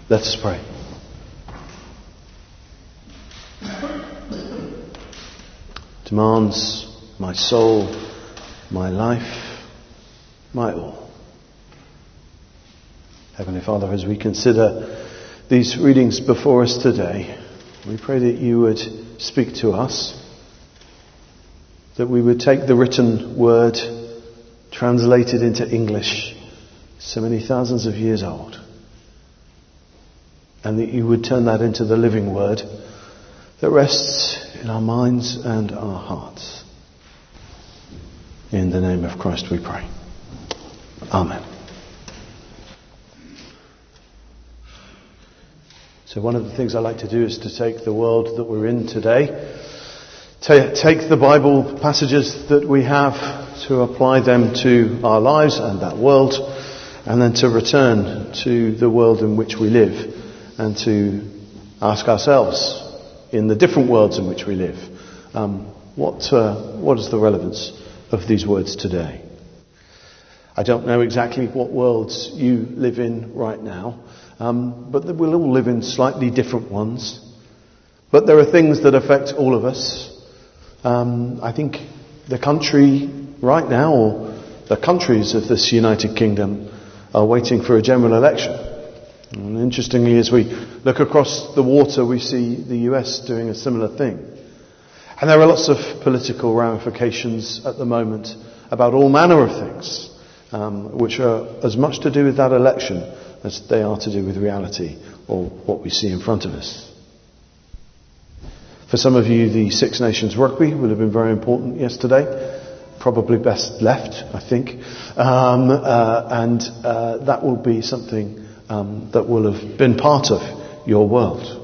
Let us pray. Demands my soul, my life, my all. Heavenly Father, as we consider these readings before us today, we pray that you would speak to us, that we would take the written word translated into English so many thousands of years old, and that you would turn that into the living word that rests in our minds and our hearts. In the name of Christ we pray. Amen. So one of the things I like to do is to take the world that we're in today, take the Bible passages that we have, to apply them to our lives and that world, and then to return to the world in which we live, and to ask ourselves, in the different worlds in which we live, what is the relevance of these words today? I don't know exactly what worlds you live in right now, but we'll all live in slightly different ones. But there are things that affect all of us. I think the country right now, or the countries of this United Kingdom, are waiting for a general election. And interestingly, as we look across the water, we see the US doing a similar thing. And there are lots of political ramifications at the moment about all manner of things, which are as much to do with that election as they are to do with reality or what we see in front of us. For some of you, the Six Nations rugby would have been very important yesterday. Probably best left, I think. And that will be something that will have been part of your world.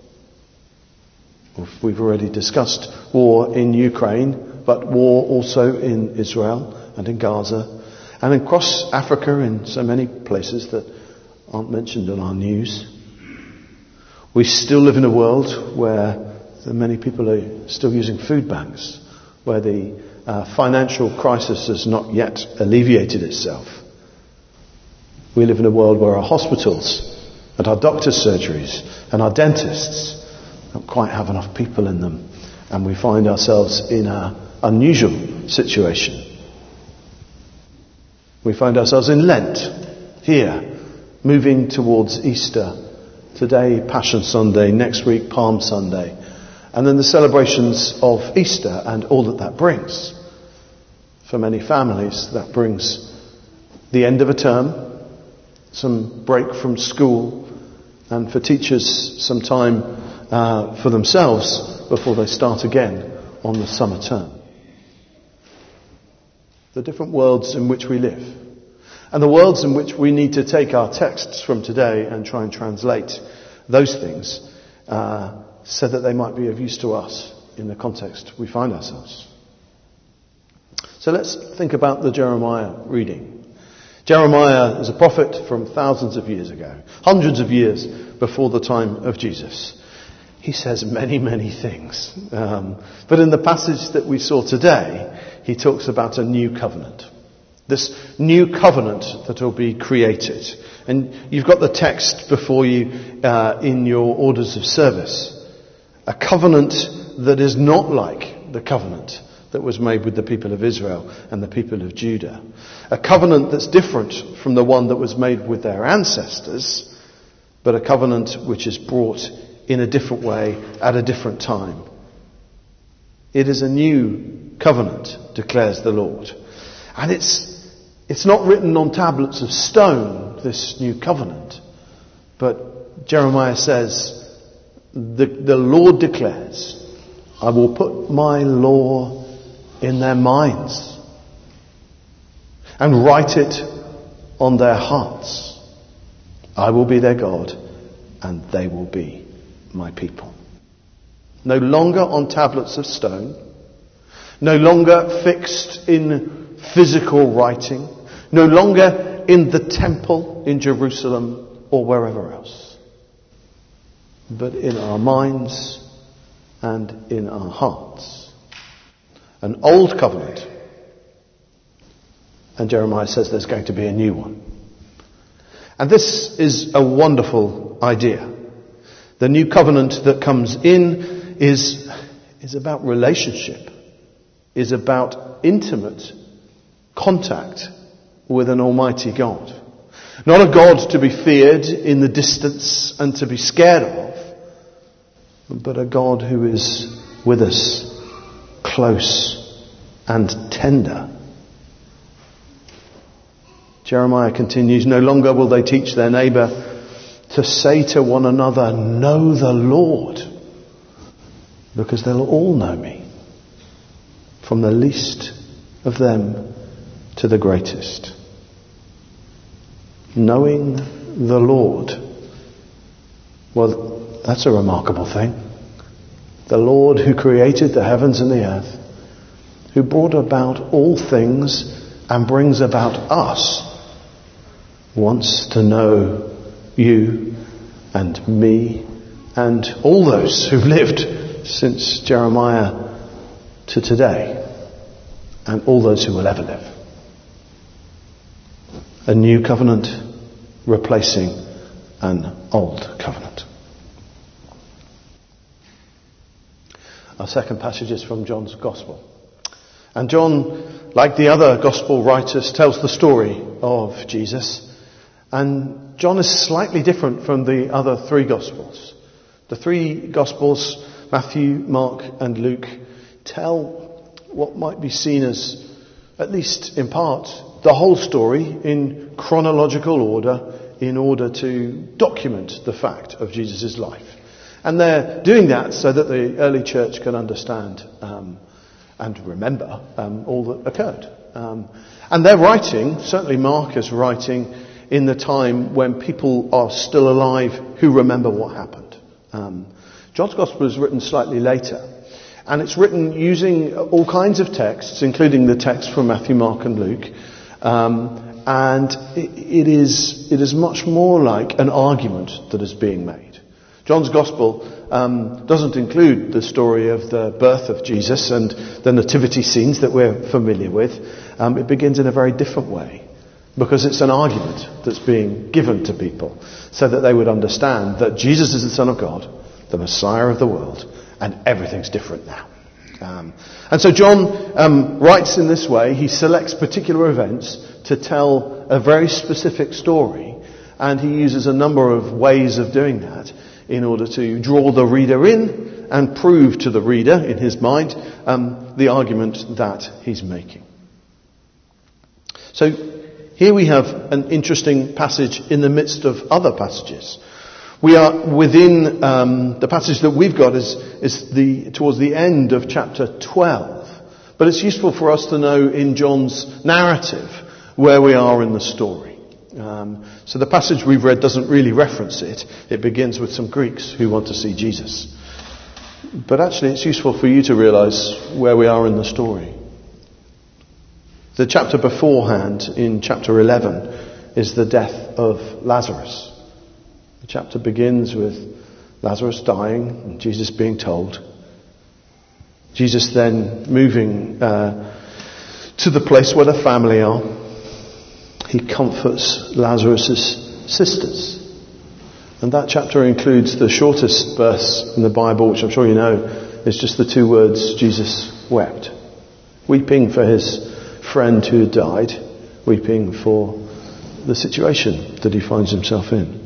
We've already discussed war in Ukraine, but war also in Israel and in Gaza and across Africa in so many places that aren't mentioned in our news. We still live in a world where many people are still using food banks, where the financial crisis has not yet alleviated itself. We live in a world where our hospitals and our doctors' surgeries and our dentists don't quite have enough people in them, and we find ourselves in an unusual situation. We find ourselves in Lent, here, moving towards Easter. Today, Passion Sunday, next week, Palm Sunday, and then the celebrations of Easter and all that brings. For many families, that brings the end of a term, some break from school, and for teachers, some time for themselves before they start again on the summer term. The different worlds in which we live, and the worlds in which we need to take our texts from today and try and translate those things so that they might be of use to us in the context we find ourselves. So let's think about the Jeremiah reading. Jeremiah is a prophet from thousands of years ago, hundreds of years before the time of Jesus. He says many, many things. But in the passage that we saw today, he talks about a new covenant. This new covenant that will be created. And you've got the text before you in your orders of service. A covenant that is not like the covenant that was made with the people of Israel and the people of Judah. A covenant that's different from the one that was made with their ancestors, but a covenant which is brought in a different way at a different time. It is a new covenant, declares the Lord. And it's not written on tablets of stone, this new covenant. But Jeremiah says, the Lord declares, I will put my law in their minds and write it on their hearts. I will be their God and they will be my people. No longer on tablets of stone, no longer fixed in physical writing, no longer in the temple in Jerusalem or wherever else, but in our minds and in our hearts. An old covenant. And Jeremiah says there's going to be a new one. And this is a wonderful idea. The new covenant that comes in is about relationship, is about intimate contact with an almighty God. Not a God to be feared in the distance and to be scared of, but a God who is with us, close and tender. Jeremiah continues, no longer will they teach their neighbour to say to one another, know the Lord, because they'll all know me, from the least of them to the greatest. Knowing the Lord. Well, that's a remarkable thing. The Lord who created the heavens and the earth, who brought about all things and brings about us, wants to know you and me and all those who've lived since Jeremiah to today, and all those who will ever live. A new covenant replacing an old covenant. Our second passage is from John's Gospel. And John, like the other Gospel writers, tells the story of Jesus. And John is slightly different from the other three Gospels. The three Gospels, Matthew, Mark and Luke, tell what might be seen as, at least in part, the whole story in chronological order in order to document the fact of Jesus' life. And they're doing that so that the early church can understand and remember all that occurred. And they're writing, certainly Mark is writing, in the time when people are still alive who remember what happened. John's Gospel is written slightly later. And it's written using all kinds of texts, including the text from Matthew, Mark and Luke. And it is much more like an argument that is being made. John's Gospel doesn't include the story of the birth of Jesus and the nativity scenes that we're familiar with. It begins in a very different way, because it's an argument that's being given to people so that they would understand that Jesus is the Son of God, the Messiah of the world, and everything's different now. And so John writes in this way. He selects particular events to tell a very specific story, and he uses a number of ways of doing that in order to draw the reader in and prove to the reader, in his mind, the argument that he's making. So here we have an interesting passage in the midst of other passages. We are within the passage that we've got is towards the end of chapter 12. But it's useful for us to know in John's narrative where we are in the story. So the passage we've read doesn't really reference it. It begins with some Greeks who want to see Jesus. But actually it's useful for you to realise where we are in the story. The chapter beforehand, in chapter 11, is the death of Lazarus. The chapter begins with Lazarus dying and Jesus being told. Jesus then moving to the place where the family are. He comforts Lazarus' sisters. And that chapter includes the shortest verse in the Bible, which I'm sure you know, is just the two words, Jesus wept. Weeping for his friend who had died, weeping for the situation that he finds himself in.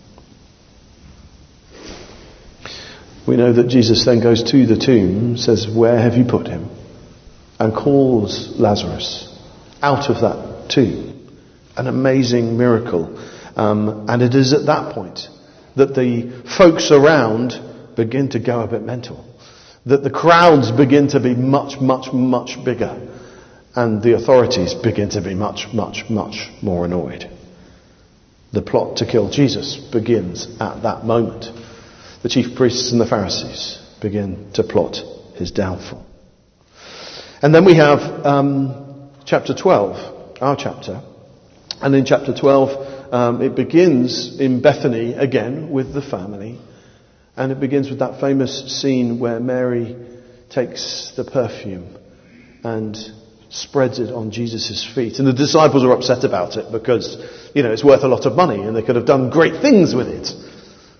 We know that Jesus then goes to the tomb, says, "Where have you put him?" and calls Lazarus out of that tomb. An amazing miracle. And it is at that point that the folks around begin to go a bit mental. That the crowds begin to be much, much, much bigger. And the authorities begin to be much, much, much more annoyed. The plot to kill Jesus begins at that moment. The chief priests and the Pharisees begin to plot his downfall. And then we have chapter 12, our chapter. And in chapter 12, it begins in Bethany again with the family. And it begins with that famous scene where Mary takes the perfume and spreads it on Jesus' feet. And the disciples are upset about it because, it's worth a lot of money and they could have done great things with it.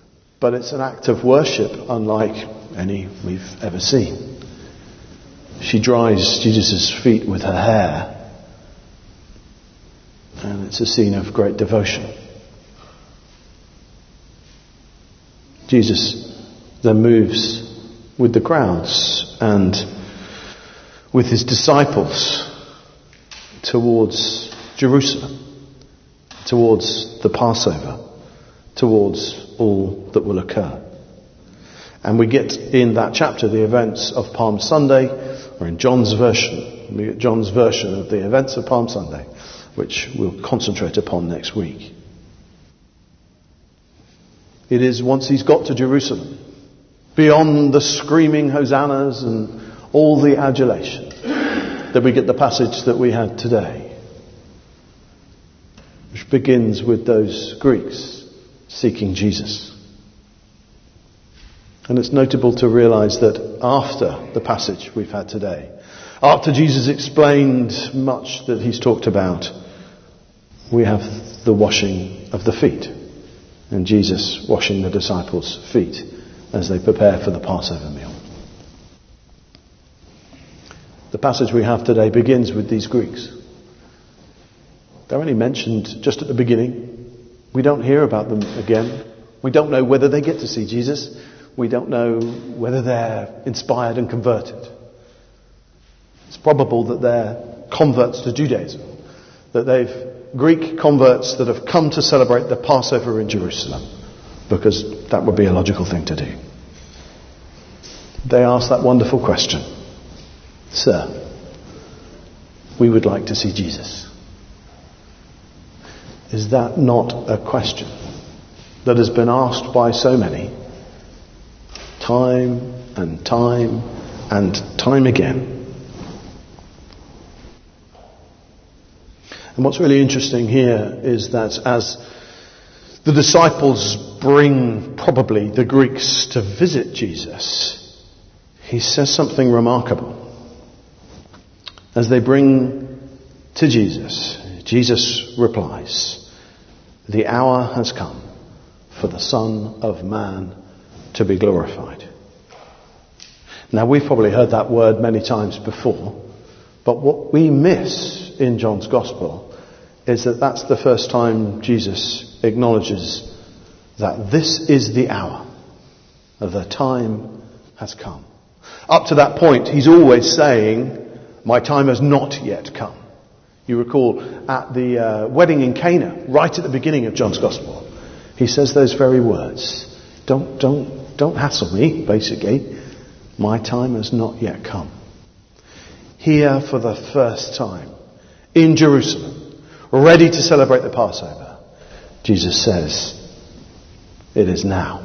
but it's an act of worship unlike any we've ever seen. She dries Jesus' feet with her hair, and it's a scene of great devotion. Jesus then moves with the crowds and with his disciples towards Jerusalem, towards the Passover, towards all that will occur. And we get in that chapter the events of Palm Sunday, or in John's version, we get John's version of the events of Palm Sunday, which we'll concentrate upon next week. It is once he's got to Jerusalem, beyond the screaming hosannas and all the adulation, that we get the passage that we had today, which begins with those Greeks seeking Jesus. And it's notable to realize that after the passage we've had today, after Jesus explained much that he's talked about, we have the washing of the feet, and Jesus washing the disciples' feet as they prepare for the Passover meal. The passage we have today begins with these Greeks. They're only mentioned just at the beginning. We don't hear about them again. We don't know whether they get to see Jesus. We don't know whether they're inspired and converted. It's probable that they're converts to Judaism, that they've Greek converts that have come to celebrate the Passover in Jerusalem, because that would be a logical thing to do. They ask that wonderful question, "Sir, we would like to see Jesus." Is that not a question that has been asked by so many, time and time and time again? And what's really interesting here is that as the disciples bring probably the Greeks to visit Jesus, he says something remarkable. As they bring to Jesus, Jesus replies, "The hour has come for the Son of Man to be glorified." Now, we've probably heard that word many times before, but what we miss in John's Gospel is that that's the first time Jesus acknowledges that this is the hour, the time has come. Up to that point, he's always saying, "My time has not yet come." You recall at the wedding in Cana, right at the beginning of John's Gospel, he says those very words. Don't hassle me, basically. My time has not yet come. Here for the first time, in Jerusalem, ready to celebrate the Passover, Jesus says, "It is now."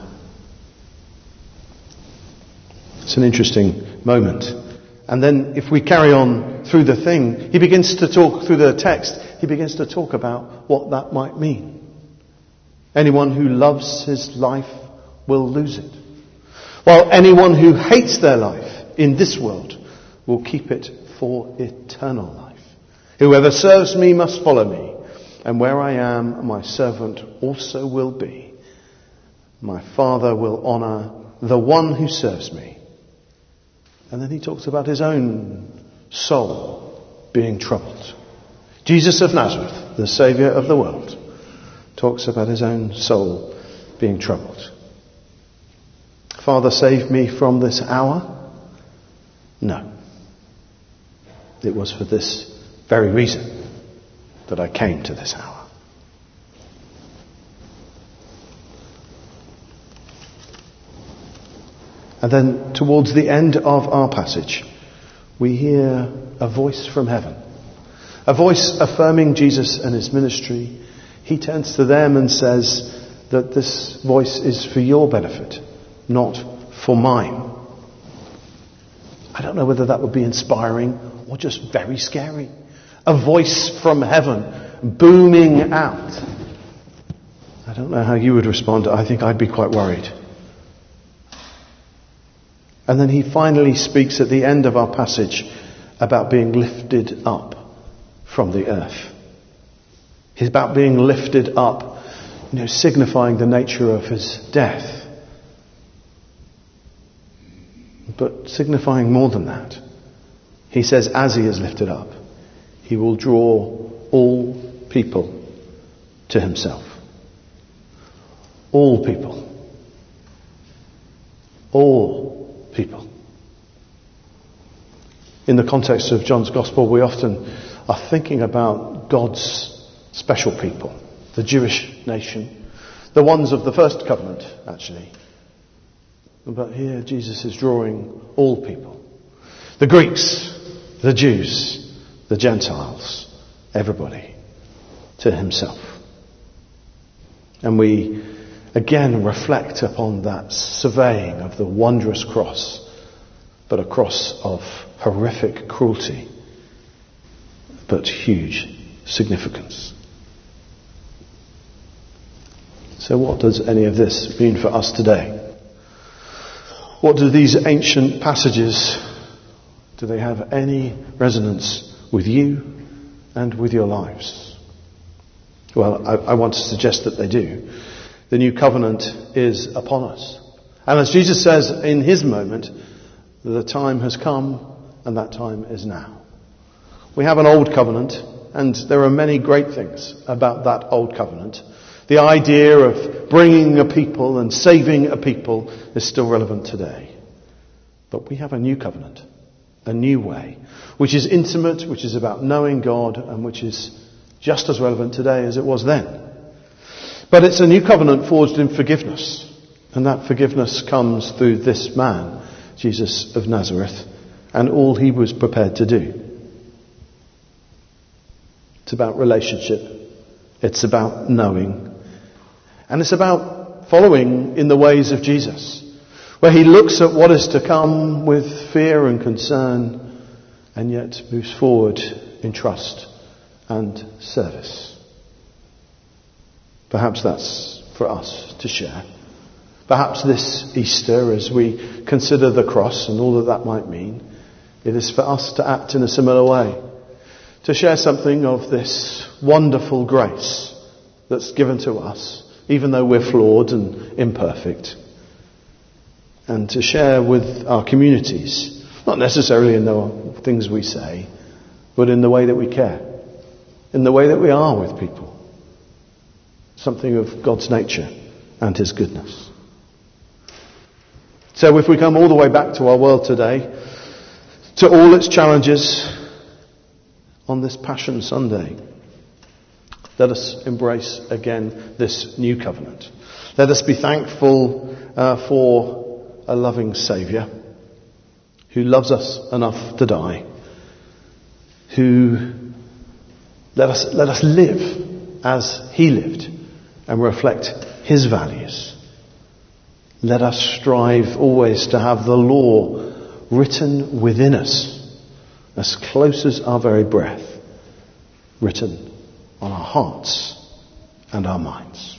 It's an interesting moment. And then if we carry on through the thing, he begins to talk through the text, he begins to talk about what that might mean. Anyone who loves his life will lose it, while anyone who hates their life in this world will keep it for eternal life. Whoever serves me must follow me, and where I am, my servant also will be. My Father will honour the one who serves me. And then he talks about his own soul being troubled. Jesus of Nazareth, the Saviour of the world, talks about his own soul being troubled. "Father, save me from this hour?" No. It was for this very reason that I came to this hour. And then towards the end of our passage, we hear a voice from heaven. A voice affirming Jesus and his ministry. He turns to them and says that this voice is for your benefit, not for mine. I don't know whether that would be inspiring or just very scary. A voice from heaven booming out. I don't know how you would respond. I think I'd be quite worried. And then he finally speaks at the end of our passage about being lifted up from the earth. He's about being lifted up, signifying the nature of his death but signifying more than that. He says, as he is lifted up, he will draw all people to himself. All people. All people. In the context of John's Gospel, we often are thinking about God's special people, the Jewish nation, the ones of the first covenant, actually. But here Jesus is drawing all people. The Greeks, the Jews, the Gentiles, everybody to himself. And we again reflect upon that surveying of the wondrous cross, but a cross of horrific cruelty, but huge significance. So what does any of this mean for us today? What do these ancient passages, do they have any resonance with you and with your lives? Well, I want to suggest that they do. The new covenant is upon us. And as Jesus says in his moment, the time has come and that time is now. We have an old covenant, and there are many great things about that old covenant. The idea of bringing a people and saving a people is still relevant today. But we have a new covenant, a new way, which is intimate, which is about knowing God, and which is just as relevant today as it was then. But it's a new covenant forged in forgiveness. And that forgiveness comes through this man, Jesus of Nazareth, and all he was prepared to do. It's about relationship. It's about knowing. And it's about following in the ways of Jesus, where he looks at what is to come with fear and concern, and yet moves forward in trust and service. Perhaps that's for us to share. Perhaps this Easter, as we consider the cross and all that might mean, it is for us to act in a similar way. To share something of this wonderful grace that's given to us, even though we're flawed and imperfect. And to share with our communities, not necessarily in the things we say, but in the way that we care. In the way that we are with people. Something of God's nature and his goodness. So if we come all the way back to our world today, to all its challenges on this Passion Sunday, let us embrace again this new covenant. Let us be thankful for a loving Saviour who loves us enough to die, who let us live as he lived and reflect his values. Let us strive always to have the law written within us, as close as our very breath, written on our hearts and our minds.